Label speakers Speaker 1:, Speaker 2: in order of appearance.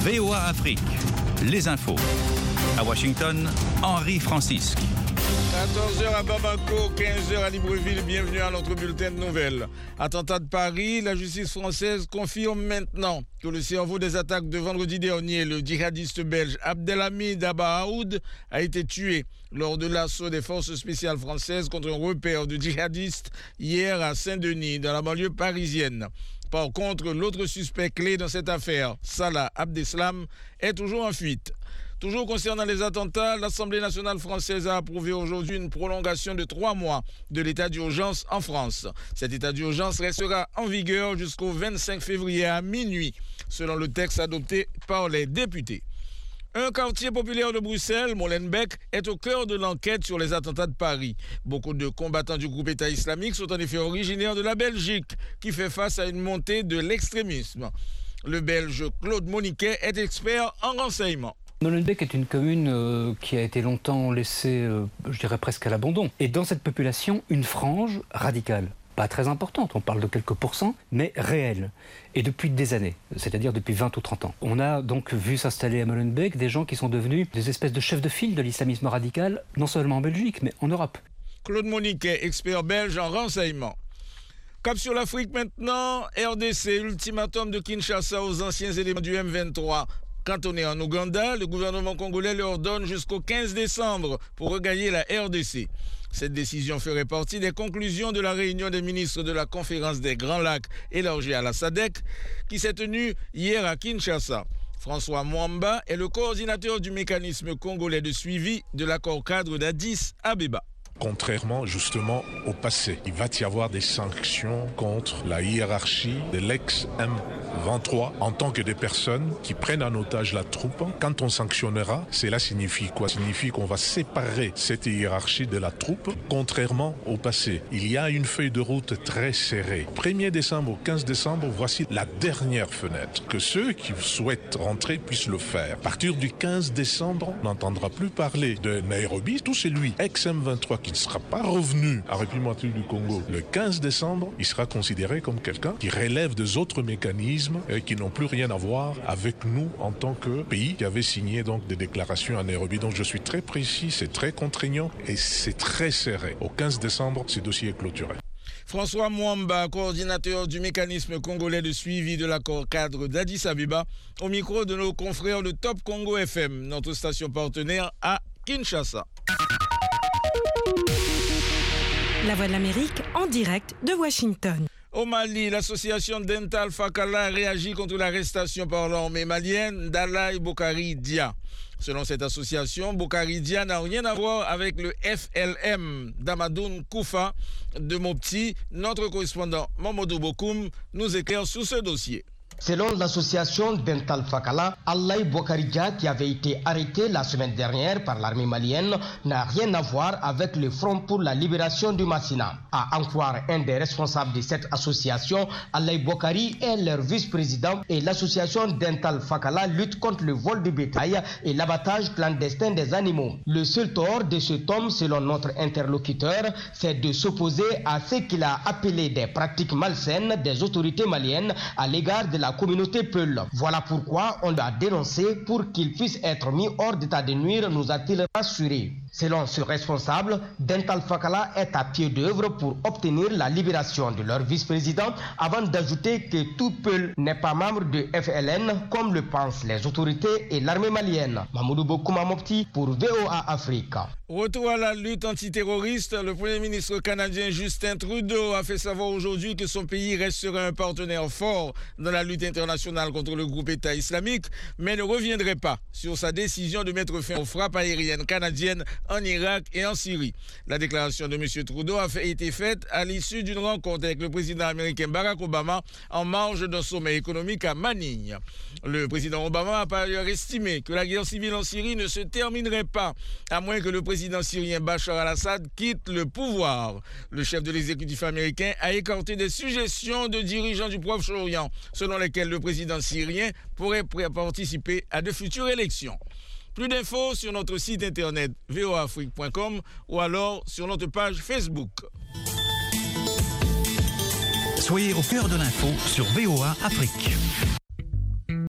Speaker 1: VOA Afrique, les infos. À Washington, Henri Francisque.
Speaker 2: 14h à Bamako, 15h à Libreville, bienvenue à notre bulletin de nouvelles. Attentat de Paris, la justice française confirme maintenant que le cerveau des attaques de vendredi dernier, le djihadiste belge Abdelhamid Abaoud, a été tué lors de l'assaut des forces spéciales françaises contre un repère de djihadistes hier à Saint-Denis, dans la banlieue parisienne. Par contre, l'autre suspect clé dans cette affaire, Salah Abdeslam, est toujours en fuite. Toujours concernant les attentats, l'Assemblée nationale française a approuvé aujourd'hui une prolongation de 3 mois de l'état d'urgence en France. Cet état d'urgence restera en vigueur jusqu'au 25 février à minuit, selon le texte adopté par les députés. Un quartier populaire de Bruxelles, Molenbeek, est au cœur de l'enquête sur les attentats de Paris. Beaucoup de combattants du groupe État islamique sont en effet originaires de la Belgique, qui fait face à une montée de l'extrémisme. Le Belge Claude Moniquet est expert en renseignement.
Speaker 3: Molenbeek est une commune qui a été longtemps laissée, je dirais presque à l'abandon. Et dans cette population, une frange radicale. Pas très importante, on parle de quelques pourcents, mais réelle. Et depuis des années, c'est-à-dire depuis 20 ou 30 ans. On a donc vu s'installer à Molenbeek des gens qui sont devenus des espèces de chefs de file de l'islamisme radical, non seulement en Belgique, mais en Europe.
Speaker 2: Claude Moniquet, expert belge en renseignement. Cap sur l'Afrique maintenant, RDC, ultimatum de Kinshasa aux anciens éléments du M23. Cantonné en Ouganda, le gouvernement congolais leur donne jusqu'au 15 décembre pour regagner la RDC. Cette décision ferait partie des conclusions de la réunion des ministres de la conférence des Grands Lacs élargie à la SADC qui s'est tenue hier à Kinshasa. François Mwamba est le coordinateur du mécanisme congolais de suivi de l'accord cadre d'Addis Abeba.
Speaker 4: Contrairement justement au passé, il va y avoir des sanctions contre la hiérarchie de l'ex-M23 en tant que des personnes qui prennent en otage la troupe. Quand on sanctionnera, cela signifie quoi? Ça signifie qu'on va séparer cette hiérarchie de la troupe, contrairement au passé. Il y a une feuille de route très serrée. 1er décembre au 15 décembre, voici la dernière fenêtre. Que ceux qui souhaitent rentrer puissent le faire. À partir du 15 décembre, on n'entendra plus parler de Nairobi. Tout celui ex-M23 qui ne sera pas revenu à République du Congo le 15 décembre, il sera considéré comme quelqu'un qui relève des autres mécanismes et qui n'ont plus rien à voir avec nous en tant que pays qui avait signé donc des déclarations à Nairobi. Donc je suis très précis, c'est très contraignant et c'est très serré. Au 15 décembre, ce dossier est clôturé.
Speaker 2: François Mwamba, coordinateur du mécanisme congolais de suivi de l'accord cadre d'Addis Abeba, au micro de nos confrères de Top Congo FM, notre station partenaire à Kinshasa.
Speaker 5: La Voix de l'Amérique en direct de Washington.
Speaker 2: Au Mali, l'association Dental Fakala réagit contre l'arrestation par l'armée malienne d'Alaï Bokari Dia. Selon cette association, Bokari Dia n'a rien à voir avec le FLM d'Amadoun Koufa de Mopti. Notre correspondant Mamadou Bokoum nous éclaire sur ce dossier.
Speaker 6: Selon l'association Dental Fakala, Alaï Bokari Dia, qui avait été arrêté la semaine dernière par l'armée malienne, n'a rien à voir avec le Front pour la libération du Massina. À en croire un des responsables de cette association, Alaï Bokari est leur vice-président et l'association Dental Fakala lutte contre le vol de bétail et l'abattage clandestin des animaux. Le seul tort de cet homme, selon notre interlocuteur, c'est de s'opposer à ce qu'il a appelé des pratiques malsaines des autorités maliennes à l'égard de la communauté Peul. Voilà pourquoi on l'a dénoncé pour qu'il puisse être mis hors d'état de nuire, nous a-t-il rassuré. Selon ce responsable, Dental Fakala est à pied d'œuvre pour obtenir la libération de leur vice-président avant d'ajouter que tout Peul n'est pas membre de FLN comme le pensent les autorités et l'armée malienne. Mamoudou Bokouma Mopti pour VOA Afrique.
Speaker 2: Retour à la lutte antiterroriste, le Premier ministre canadien Justin Trudeau a fait savoir aujourd'hui que son pays restera un partenaire fort dans la lutte internationale contre le groupe État islamique, mais ne reviendrait pas sur sa décision de mettre fin aux frappes aériennes canadiennes en Irak et en Syrie. La déclaration de M. Trudeau a été faite à l'issue d'une rencontre avec le président américain Barack Obama en marge d'un sommet économique à Manille. Le président Obama a par ailleurs estimé que la guerre civile en Syrie ne se terminerait pas, à moins que le président syrien Bachar al-Assad quitte le pouvoir. Le chef de l'exécutif américain a écarté des suggestions de dirigeants du Proche-Orient, selon lesquelles le président syrien pourrait participer à de futures élections. Plus d'infos sur notre site internet voaafrique.com ou alors sur notre page Facebook.
Speaker 1: Soyez au cœur de l'info sur VOA Afrique.